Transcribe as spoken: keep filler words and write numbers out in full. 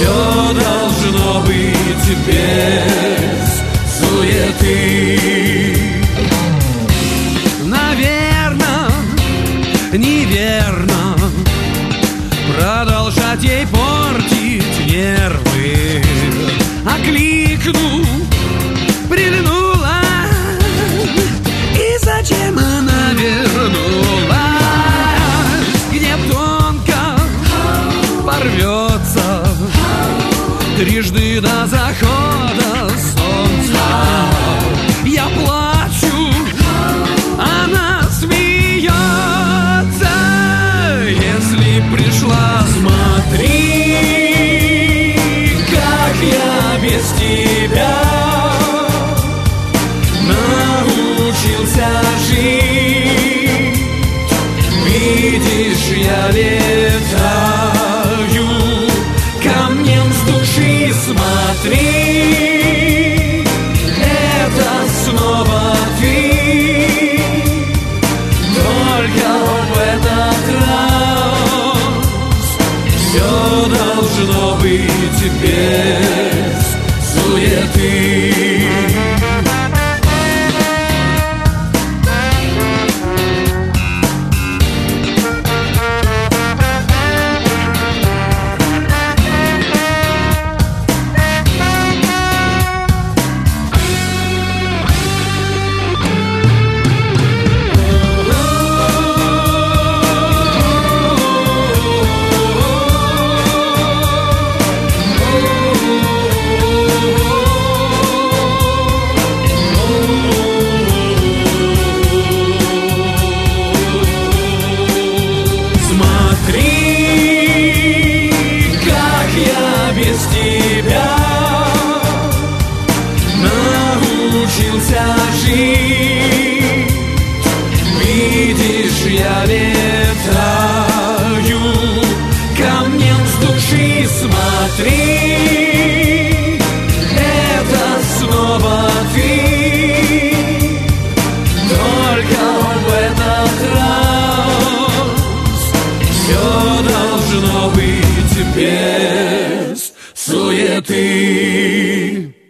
Все должно быть без суеты. Наверно, неверно продолжать ей портить нервы. Окликну, прильнула, и зачем она вернулась? Гнев тонко порвется трижды до захода солнца. Я плачу, она смеется. Если пришла, смотри, как я без тебя научился жить. Видишь, я летаю камнем с души, смотри, это снова ты. Только в этот раз все должно быть без суеты. Без тебя научился жить. Видишь, я летаю камнем с души, смотри, это снова ты. Только в этот раз все должно быть без суеты.